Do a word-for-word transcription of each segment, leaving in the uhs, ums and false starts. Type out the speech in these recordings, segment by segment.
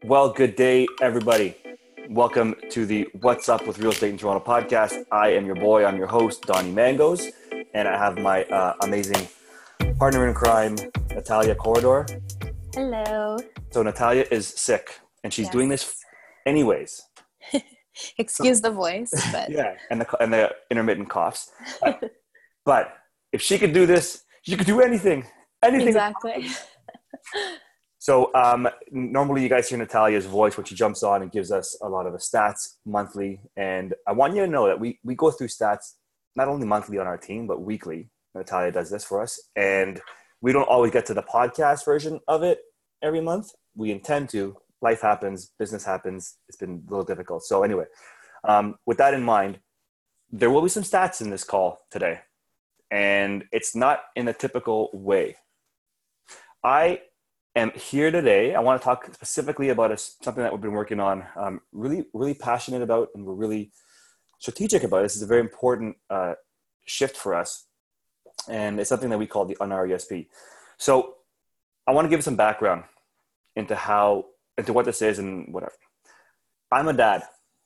Well, good day, everybody. Welcome to the What's Up with Real Estate in Toronto podcast. I am your boy. I'm your host, Donnie Mangos, and I have my uh, amazing partner in crime, Natalia Corridor. Hello. So Natalia is sick, and she's Yes. doing this anyways. Excuse the voice, but Yeah, and the and the intermittent coughs. But, but if she could do this, she could do anything. Anything. exactly. So um, normally you guys hear Natalia's voice when she jumps on and gives us a lot of the stats monthly. And I want you to know that we, we go through stats not only monthly on our team, but weekly. Natalia does this for us. And we don't always get to the podcast version of it every month. We intend to. Life happens. Business happens. It's been a little difficult. So anyway, um, with that in mind, there will be some stats in this call today. And it's not in a typical way. I am here today. I want to talk specifically about a, something that we've been working on, um, really, really passionate about, and we're really strategic about. This is a very important uh, shift for us, and it's something that we call the un R E S P. So I want to give some background into how, into what this is and whatever. I'm a dad,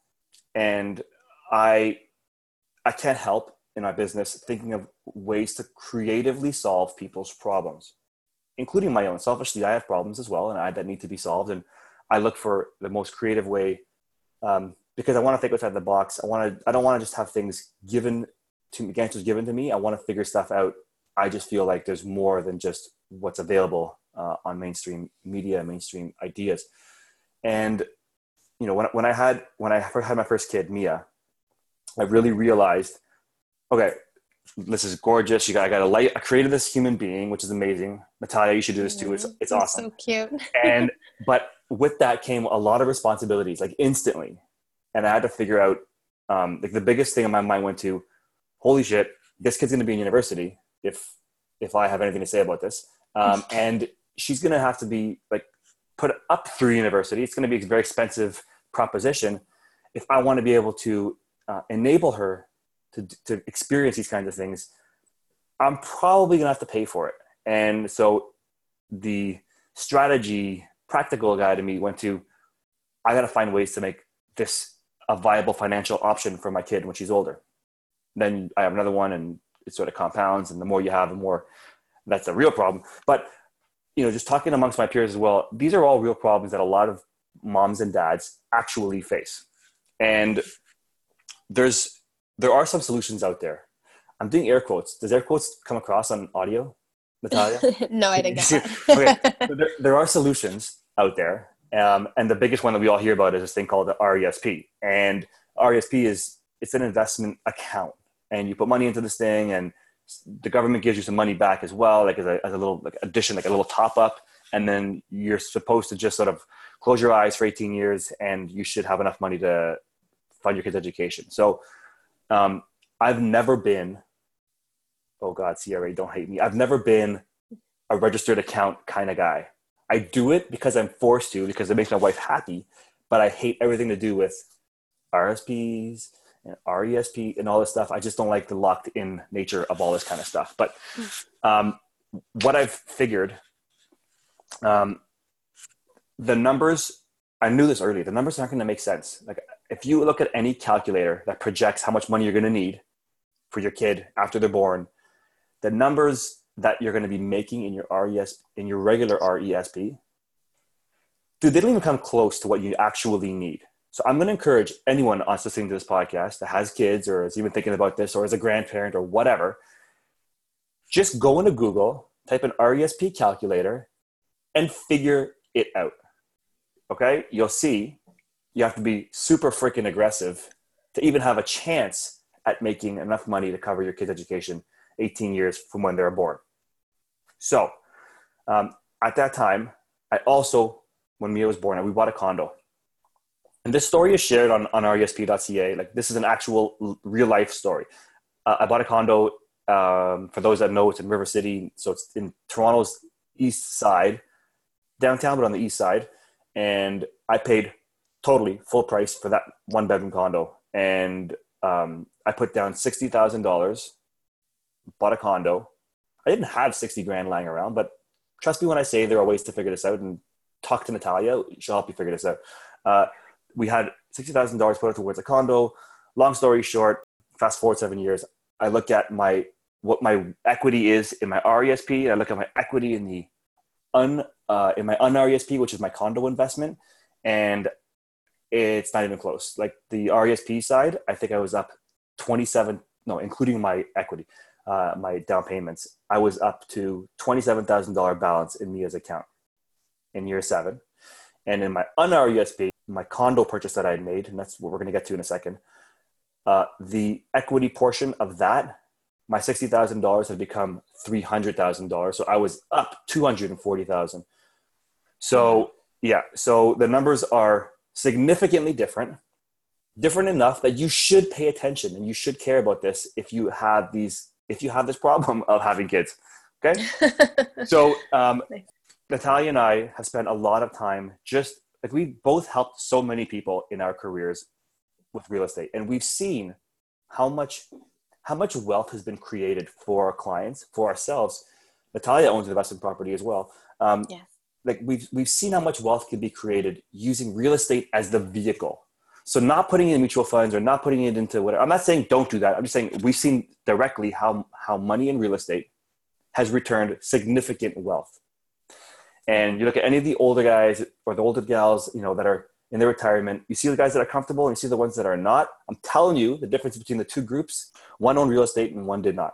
and I, I can't help in my business thinking of ways to creatively solve people's problems, including my own. Selfishly, I have problems as well, and I that need to be solved. And I look for the most creative way um, because I want to think outside the box. I want to. I don't want to just have things given to me, answers given to me. I want to figure stuff out. I just feel like there's more than just what's available uh, on mainstream media, mainstream ideas. And you know, when when I had when I had my first kid, Mia, I really realized, okay, this is gorgeous. You got, I got a light. I created this human being, which is amazing. Natalia, you should do this too. It's it's awesome. So cute. And but with that came a lot of responsibilities, like instantly. And I had to figure out, um, like the biggest thing in my mind went to, holy shit, this kid's going to be in university if if I have anything to say about this. Um, and she's going to have to be like put up through university. It's going to be a very expensive proposition if I want to be able to uh, enable her To, to experience these kinds of things. I'm probably gonna have to pay for it. And so the strategy, practical guy to me went to, I gotta find ways to make this a viable financial option for my kid when she's older. Then I have another one, and it sort of compounds, and the more you have, the more that's a real problem. But you know, just talking amongst my peers as well, these are all real problems that a lot of moms and dads actually face. And there's There are some solutions out there. I'm doing air quotes. Does air quotes come across on audio, Natalia? No, I didn't get that. Okay. So there, there are solutions out there. Um, and the biggest one that we all hear about is this thing called the R E S P. And R E S P is, it's an investment account. And you put money into this thing, and the government gives you some money back as well, like as a, as a little like addition, like a little top up. And then you're supposed to just sort of close your eyes for eighteen years, and you should have enough money to fund your kid's education. So Um, I've never been, oh God, C R A, don't hate me. I've never been a registered account kind of guy. I do it because I'm forced to, because it makes my wife happy, but I hate everything to do with R S Ps and R E S P and all this stuff. I just don't like the locked in nature of all this kind of stuff. But um, what I've figured, um, the numbers, I knew this early, the numbers aren't going to make sense. Like, if you look at any calculator that projects how much money you're going to need for your kid after they're born, the numbers that you're going to be making in your R E S, in your regular R E S P, dude, they don't even come close to what you actually need. So I'm going to encourage anyone on listening to this podcast that has kids or is even thinking about this or is a grandparent or whatever, just go into Google, type in R E S P calculator, and figure it out. Okay? You'll see. You have to be super freaking aggressive to even have a chance at making enough money to cover your kid's education eighteen years from when they're born. So um, at that time, I also, when Mia was born, we bought a condo. And this story is shared on, on R E S P dot C A. Like, this is an actual real life story. Uh, I bought a condo, um, for those that know, it's in River City. So it's in Toronto's east side, downtown, but on the east side. And I paid totally full price for that one bedroom condo. And um, I put down sixty thousand dollars, bought a condo. I didn't have sixty grand lying around, but trust me when I say there are ways to figure this out. And talk to Natalia. She'll help you figure this out. Uh, we had sixty thousand dollars put towards a condo. Long story short, fast forward seven years, I look at my what my equity is in my R E S P. I look at my equity in the un uh, in my un-R E S P, which is my condo investment, and it's not even close. Like the R E S P side, I think I was up twenty-seven, no, including my equity, uh, my down payments, I was up to twenty-seven thousand dollars balance in Mia's account in year seven. And in my un-R E S P, my condo purchase that I had made, and that's what we're going to get to in a second, uh, the equity portion of that, my sixty thousand dollars had become three hundred thousand dollars. So I was up two hundred forty thousand dollars. So yeah, so the numbers are significantly different, different enough that you should pay attention and you should care about this if you have these, if you have this problem of having kids. Okay. So um, nice. Natalia and I have spent a lot of time just like we both helped so many people in our careers with real estate. And we've seen how much, how much wealth has been created for our clients, for ourselves. Natalia owns an investment property as well. Um, yeah. Like we've, we've seen how much wealth can be created using real estate as the vehicle. So not putting it in mutual funds or not putting it into whatever. I'm not saying don't do that. I'm just saying we've seen directly how, how money in real estate has returned significant wealth. And you look at any of the older guys or the older gals, you know, that are in their retirement, you see the guys that are comfortable and you see the ones that are not. I'm telling you the difference between the two groups. One owned real estate and one did not.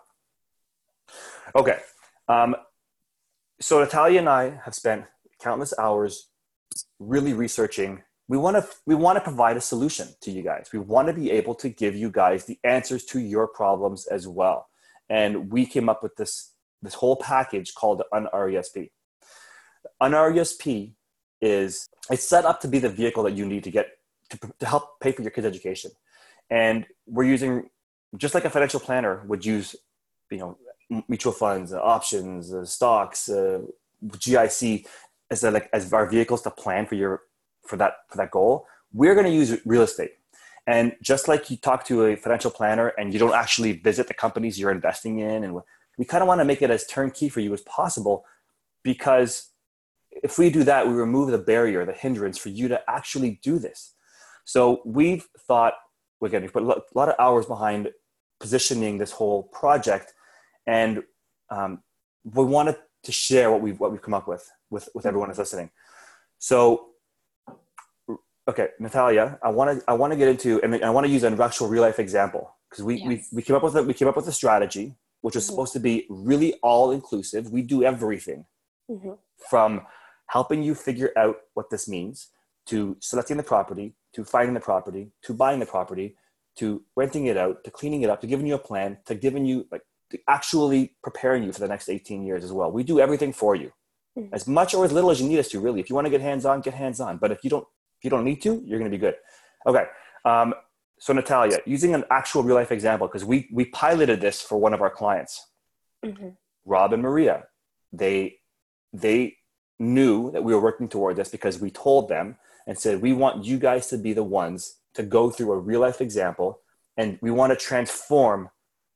Okay. Um, so Natalia and I have spent countless hours really researching. We want to, we want to provide a solution to you guys. We want to be able to give you guys the answers to your problems as well. And we came up with this, this whole package called the un-R E S P. un-R E S P is, it's set up to be the vehicle that you need to get to, to help pay for your kids' education. And we're using, just like a financial planner would use, you know, mutual funds, uh, options, uh, stocks, uh, G I C as a, like as our vehicles to plan for your for that for that goal. We're going to use real estate. And just like you talk to a financial planner and you don't actually visit the companies you're investing in, and we kind of want to make it as turnkey for you as possible, because if we do that, we remove the barrier, the hindrance for you to actually do this. So we've thought, again, we've put a lot of hours behind positioning this whole project, and um, we wanted to share what we've what we've come up with with with everyone that's listening. So, okay, Natalia, I want to I want to get into, and I want to use an actual real life example, because we, yes. we we came up with a, we came up with a strategy which was mm-hmm. supposed to be really all inclusive. We do everything mm-hmm. from helping you figure out what this means, to selecting the property, to finding the property, to buying the property, to renting it out, to cleaning it up, to giving you a plan, to giving you like to actually preparing you for the next eighteen years as well. We do everything for you, mm-hmm. as much or as little as you need us to, really. If you want to get hands-on, get hands-on. But if you don't, if you don't need to, you're going to be good. Okay. Um, so Natalia, using an actual real life example, because we, we piloted this for one of our clients, mm-hmm. Rob and Maria, they, they knew that we were working toward this because we told them and said, we want you guys to be the ones to go through a real life example, and we want to transform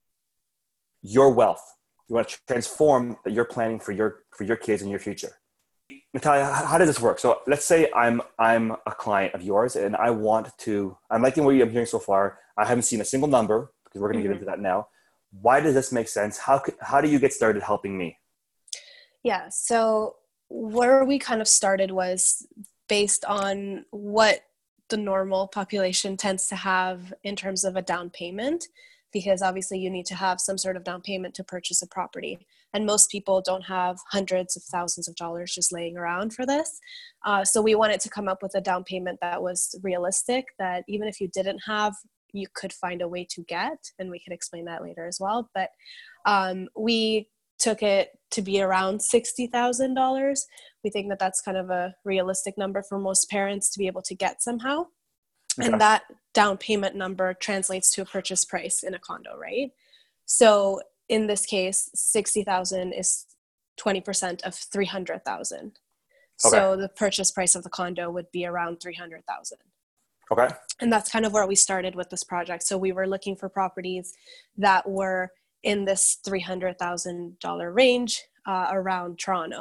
your wealth. You want to transform that you're planning for your, for your kids and your future. Natalia, how does this work? So let's say I'm, I'm a client of yours and I want to, I'm liking what I'm hearing so far. I haven't seen a single number, because we're going to mm-hmm. get into that now. Why does this make sense? How could, how do you get started helping me? Yeah. So where we kind of started was based on what the normal population tends to have in terms of a down payment, because obviously you need to have some sort of down payment to purchase a property. And most people don't have hundreds of thousands of dollars just laying around for this. Uh, so we wanted to come up with a down payment that was realistic, that even if you didn't have, you could find a way to get, and we can explain that later as well. But um, we took it to be around sixty thousand dollars. We think that that's kind of a realistic number for most parents to be able to get somehow. Okay. And that down payment number translates to a purchase price in a condo, right? So in this case, sixty thousand is twenty percent of three hundred thousand. Okay. So the purchase price of the condo would be around three hundred thousand. Okay. And that's kind of where we started with this project. So we were looking for properties that were in this three hundred thousand dollars range uh, around Toronto.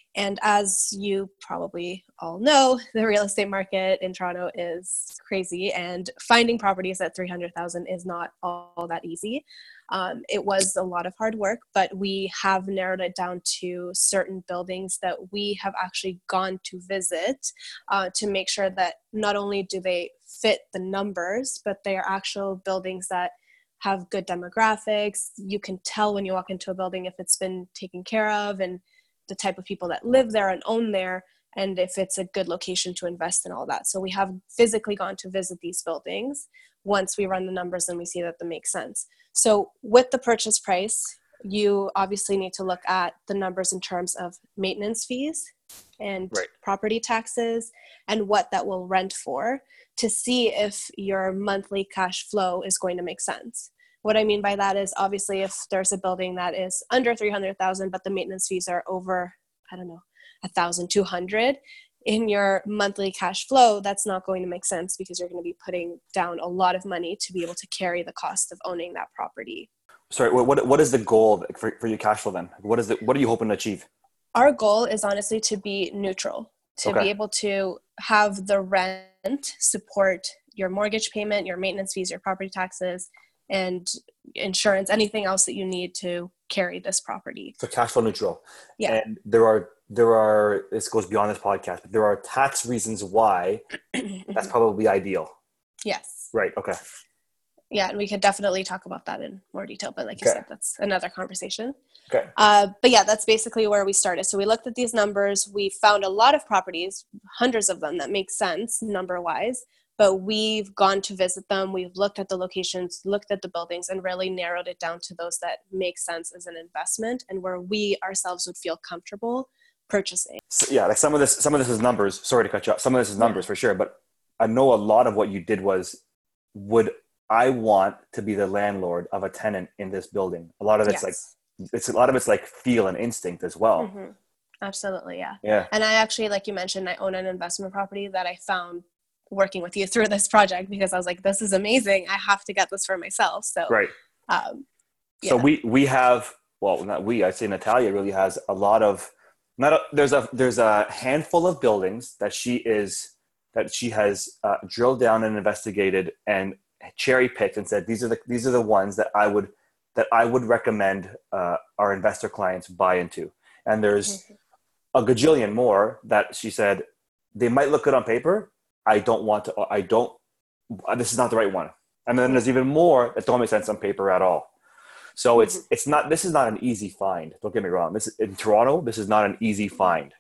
And as you probably all know, the real estate market in Toronto is crazy, and finding properties at three hundred thousand is not all that easy. Um, it was a lot of hard work, but we have narrowed it down to certain buildings that we have actually gone to visit uh, to make sure that not only do they fit the numbers, but they are actual buildings that have good demographics. You can tell when you walk into a building if it's been taken care of and the type of people that live there and own there, and if it's a good location to invest in all that. So we have physically gone to visit these buildings once we run the numbers and we see that they make sense. So with the purchase price, you obviously need to look at the numbers in terms of maintenance fees and Right. property taxes and what that will rent for, to see if your monthly cash flow is going to make sense. What I mean by that is, obviously, if there's a building that is under three hundred thousand, but the maintenance fees are over, I don't know, one thousand two hundred, in your monthly cash flow, that's not going to make sense because you're going to be putting down a lot of money to be able to carry the cost of owning that property. Sorry, what what is the goal for, for your cash flow then? What is it? What are you hoping to achieve? Our goal is honestly to be neutral, to Okay. be able to have the rent support your mortgage payment, your maintenance fees, your property taxes, and insurance, anything else that you need to carry this property. So cash flow neutral. Yeah. And there are there are this goes beyond this podcast, but there are tax reasons why that's probably ideal. Yes. Right. Okay. Yeah, and we could definitely talk about that in more detail, but like you Okay. said, that's another conversation. Okay. Uh, but yeah, that's basically where we started. So we looked at these numbers. We found a lot of properties, hundreds of them, that make sense number-wise, but we've gone to visit them. We've looked at the locations, looked at the buildings, and really narrowed it down to those that make sense as an investment and where we ourselves would feel comfortable purchasing. So, yeah, like some of this some of this is numbers. Sorry to cut you off. Some of this is numbers Yeah. for sure, but I know a lot of what you did was, would I want to be the landlord of a tenant in this building? A lot of it's Yes. like it's a lot of it's like feel and instinct as well. Mm-hmm. Absolutely, yeah. Yeah. And I actually, like you mentioned, I own an investment property that I found working with you through this project because I was like, this is amazing. I have to get this for myself. So, Right. um, So yeah. we we have, well, not we, I'd say Natalia really has a lot of, not a, there's a there's a handful of buildings that she is that she has uh, drilled down and investigated and cherry picked and said these are the these are the ones that I would that I would recommend uh, our investor clients buy into. And there's Mhm. a gajillion more that she said they might look good on paper. I don't want to. I don't. This is not the right one. And then there's even more that don't make sense on paper at all. So it's it's not. This is not an easy find. Don't get me wrong. This is, in Toronto. This is not an easy find,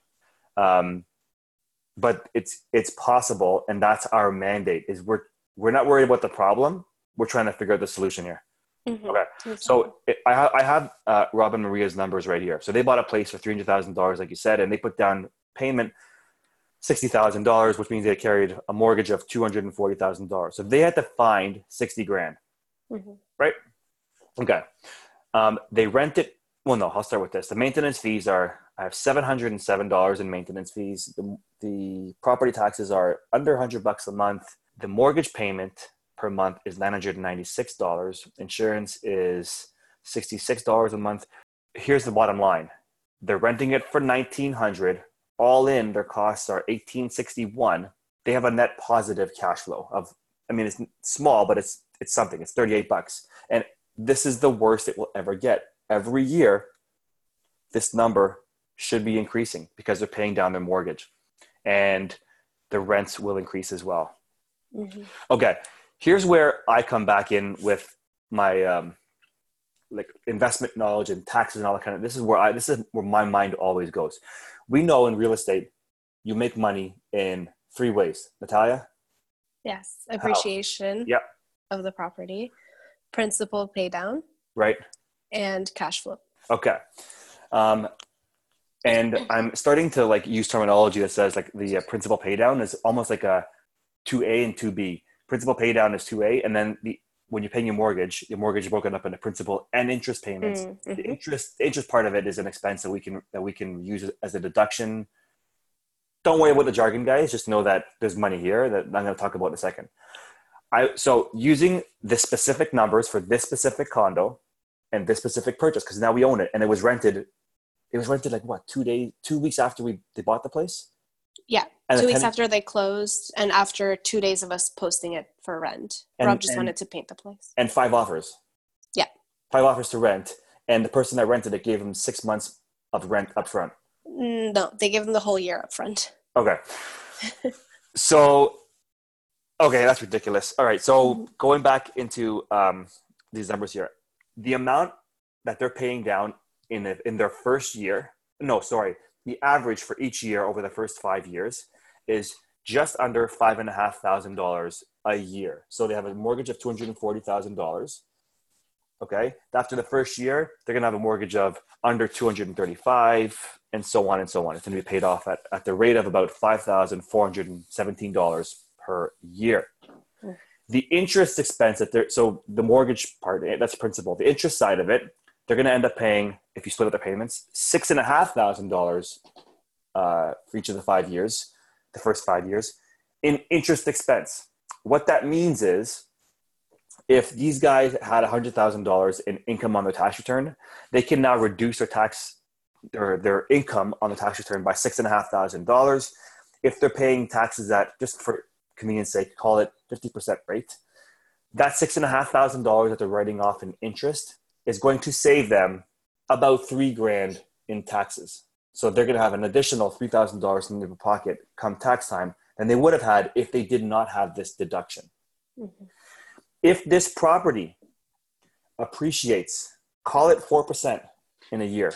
um, but it's it's possible, and that's our mandate. Is we're we're not worried about the problem. We're trying to figure out the solution here. Mhm. Okay. So it, I, ha- I have uh, Rob and Maria's numbers right here. So they bought a place for three hundred thousand dollars, like you said, and they put down payment sixty thousand dollars, which means they carried a mortgage of two hundred forty thousand dollars. So they had to find sixty grand, Mhm. right? Okay. Um, they rent it. Well, no, I'll start with this. The maintenance fees are, I have seven hundred seven dollars in maintenance fees. The, the property taxes are under one hundred bucks a month. The mortgage payment per month is nine hundred ninety-six dollars. Insurance is sixty-six dollars a month. Here's the bottom line. They're renting it for nineteen hundred dollars. All in, their costs are eighteen sixty-one. They have a net positive cash flow of, I mean, it's small, but it's it's something. It's thirty-eight bucks. And this is the worst it will ever get. Every year, this number should be increasing because they're paying down their mortgage. And the rents will increase as well. Mhm. Okay, here's where I come back in with my um, like investment knowledge and taxes and all that kind of. This is where I. This is where my mind always goes. We know in real estate, you make money in three ways. Natalia? Yes. Appreciation Yep. of the property, principal pay down, Right? and cash flow. Okay. Um, and I'm starting to like use terminology that says like the uh, principal pay down is almost like a two A and two B. Principal pay down is two A, and then the when you're paying your mortgage, your mortgage is broken up into principal and interest payments. Mm-hmm. The interest, the interest part of it is an expense that we can that we can use as a deduction. Don't worry about the jargon, guys. Just know that there's money here that I'm going to talk about in a second. I so using the specific numbers for this specific condo and this specific purchase, because now we own it and it was rented it was rented like what, two days, two weeks after we they bought the place. Yeah, and two weeks tenant, after they closed, and after two days of us posting it for rent. and, Rob just and, wanted to paint the place. And five offers. Yeah. Five offers to rent. And the person that rented it gave him six months of rent up front. No, they gave them the whole year up front. Okay. So, okay, that's ridiculous. All right. So mm-hmm. going back into um, these numbers here, the amount that they're paying down in, the, in their first year, no, sorry, the average for each year over the first five years is just under five and a half thousand dollars a year. So they have a mortgage of two hundred forty thousand dollars. Okay. After the first year, they're going to have a mortgage of under two hundred thirty-five and so on and so on. It's going to be paid off at, at the rate of about five thousand four hundred seventeen dollars per year. Mm. The interest expense that they're, so the mortgage part, that's principal. The interest side of it, they're going to end up paying, if you split up the payments, six and a half thousand dollars uh, for each of the five years, the first five years in interest expense. What that means is, if these guys had one hundred thousand dollars in income on their tax return, they can now reduce their tax, their, their income on the tax return by six thousand five hundred dollars. If they're paying taxes at, just for convenience sake, call it fifty percent rate, that six thousand five hundred dollars that they're writing off in interest is going to save them about three grand in taxes. So they're going to have an additional three thousand dollars in their pocket come tax time than they would have had if they did not have this deduction. Mm-hmm. If this property appreciates, call it four percent in a year,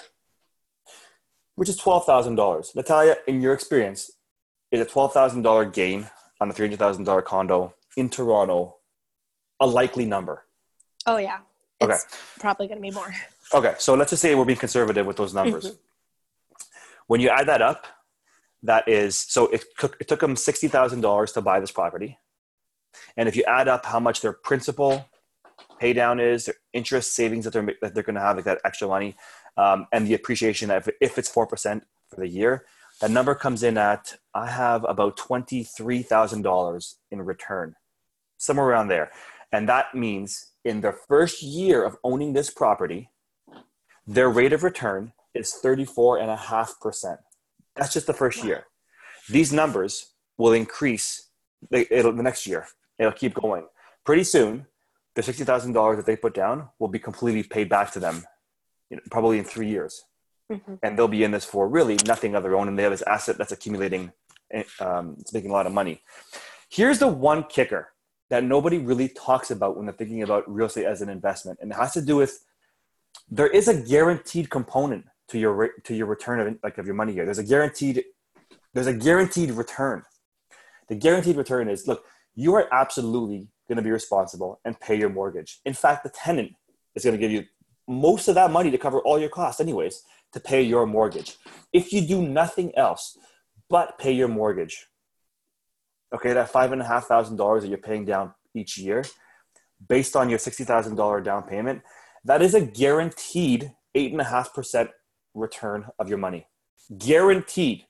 which is twelve thousand dollars. Natalia, in your experience, is a twelve thousand dollars gain on a three hundred thousand dollars condo in Toronto a likely number? Oh, yeah. It's okay. probably going to be more. Okay, so let's just say we're being conservative with those numbers. Mm-hmm. When you add that up, that is, so it took, it took them sixty thousand dollars to buy this property. And if you add up how much their principal pay down is, their interest savings that they're, that they're going to have, like that extra money, um, and the appreciation, if, if it's four percent for the year, that number comes in at, I have about twenty-three thousand dollars in return, somewhere around there. And that means in their first year of owning this property, their rate of return is thirty-four and a half percent. That's just the first year. These numbers will increase it'll, the next year. It'll keep going. Pretty soon, the sixty thousand dollars that they put down will be completely paid back to them, you know, probably in three years. Mm-hmm. And they'll be in this for really nothing of their own. And they have this asset that's accumulating. Um, it's making a lot of money. Here's the one kicker that nobody really talks about when they're thinking about real estate as an investment. And it has to do with, there is a guaranteed component to your, to your return of, like, of your money here. There's a guaranteed, there's a guaranteed return. The guaranteed return is, look, you are absolutely going to be responsible and pay your mortgage. In fact, the tenant is going to give you most of that money to cover all your costs anyways, to pay your mortgage. If you do nothing else but pay your mortgage, okay, that five and a half thousand dollars that you're paying down each year, based on your sixty thousand dollars down payment, that is a guaranteed eight and a half percent return of your money. Guaranteed.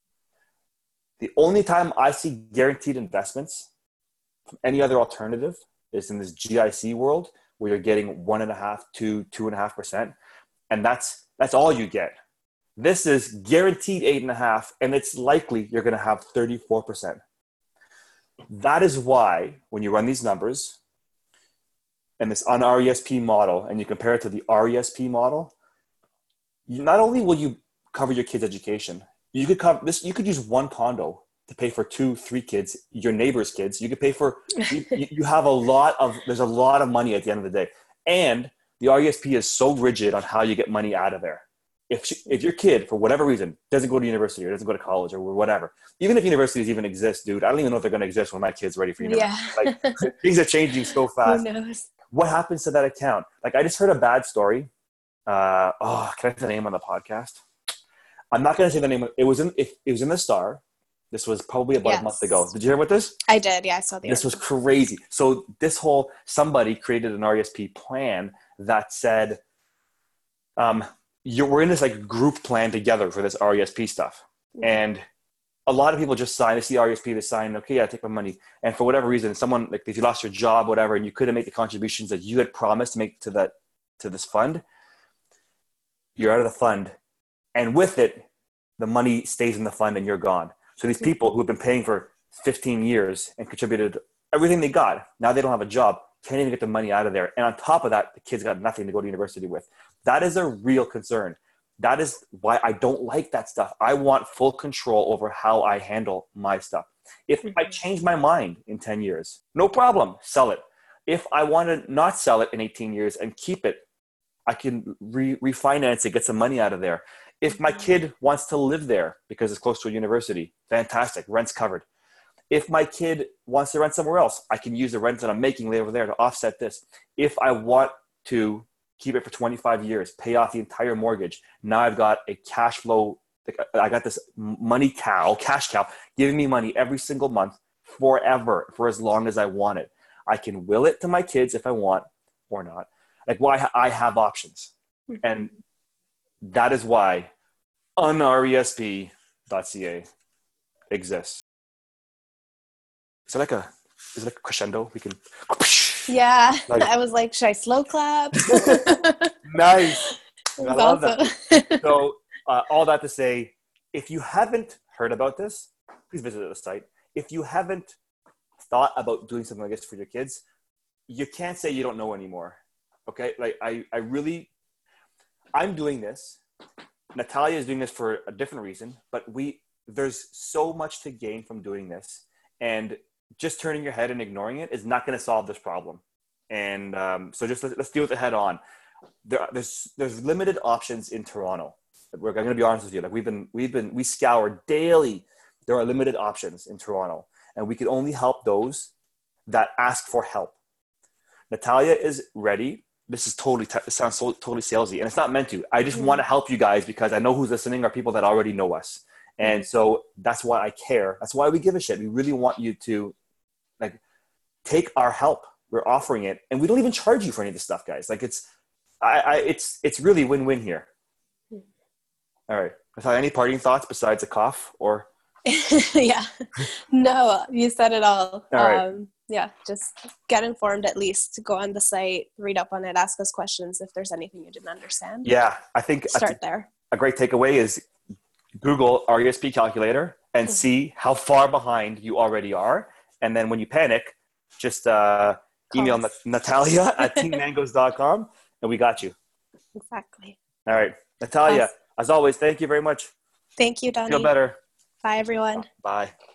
The only time I see guaranteed investments from any other alternative is in this G I C world, where you're getting one and a half to two and a half percent. And that's, that's all you get. This is guaranteed eight and a half, and it's likely you're going to have thirty-four percent. That is why when you run these numbers and this on R E S P model, and you compare it to the R E S P model, you, not only will you cover your kids' education, you could cover this, you could use one condo to pay for two, three kids, your neighbor's kids. You could pay for, you, you have a lot of, there's a lot of money at the end of the day. And the R E S P is so rigid on how you get money out of there. If she, if your kid, for whatever reason, doesn't go to university or doesn't go to college or whatever, even if universities even exist, dude, I don't even know if they're going to exist when my kid's ready for university. Yeah. Like, things are changing so fast. Who knows? What happens to that account? Like, I just heard a bad story. Uh, oh, can I say the name on the podcast? I'm not going to say the name. It was in, it, it was in the Star. This was probably about yes. a month ago. Did you hear about this? I did. Yeah, I saw the This article. Was crazy. So this whole, somebody created an R E S P plan that said, um, you we're in this like group plan together for this R E S P stuff. Mm-hmm. And a lot of people just sign, they see R E S P, they sign, okay, yeah, I take my money. And for whatever reason, someone, like if you lost your job, whatever, and you couldn't make the contributions that you had promised to make to that, to this fund, you're out of the fund. And with it, the money stays in the fund and you're gone. So these people who have been paying for fifteen years and contributed everything they got, now they don't have a job, can't even get the money out of there. And on top of that, the kids got nothing to go to university with. That is a real concern. That is why I don't like that stuff. I want full control over how I handle my stuff. If I change my mind in ten years, no problem, sell it. If I want to not sell it in eighteen years and keep it, I can re- refinance it, get some money out of there. If my kid wants to live there because it's close to a university, fantastic, rent's covered. If my kid wants to rent somewhere else, I can use the rent that I'm making over there to offset this. If I want to keep it for twenty-five years, pay off the entire mortgage, now I've got a cash flow, I got this money cow, cash cow, giving me money every single month forever, for as long as I want it. I can will it to my kids if I want or not. Like, why I have options. And that is why un R E S P dot C A exists. Is it like a, is it like a crescendo? We can. Yeah. Like, I was like, should I slow clap? Nice. I love Also. that. So uh, all that to say, if you haven't heard about this, please visit the site. If you haven't thought about doing something like this for your kids, you can't say you don't know anymore. Okay. Like I, I really, I'm doing this. Natalia is doing this for a different reason, but we, there's so much to gain from doing this, and just turning your head and ignoring it is not going to solve this problem. And um, so just let's, let's deal with it head on. There, there's, there's limited options in Toronto. We're going to be honest with you. Like we've been, we've been, we scour daily. There are limited options in Toronto, and we can only help those that ask for help. Natalia is ready. This is totally, te- it sounds so totally salesy, and it's not meant to. I just mm-hmm. want to help you guys because I know who's listening are people that already know us. And so that's why I care. That's why we give a shit. We really want you to like take our help. We're offering it, and we don't even charge you for any of this stuff, guys. Like it's, I, I it's, it's really win-win here. All right. Natalia, any parting thoughts besides a cough or? Yeah, no, you said it all. All right. Um, yeah, just get informed at least. Go on the site, read up on it, ask us questions if there's anything you didn't understand. Yeah, I think start a, there. A great takeaway is Google R E S P calculator and mm-hmm. see how far behind you already are. And then when you panic, just uh, email Nat- Natalia at team mangoes dot com and we got you. Exactly. All right. Natalia, awesome. As always, thank you very much. Thank you, Donnie. Feel better. Bye, everyone. Bye.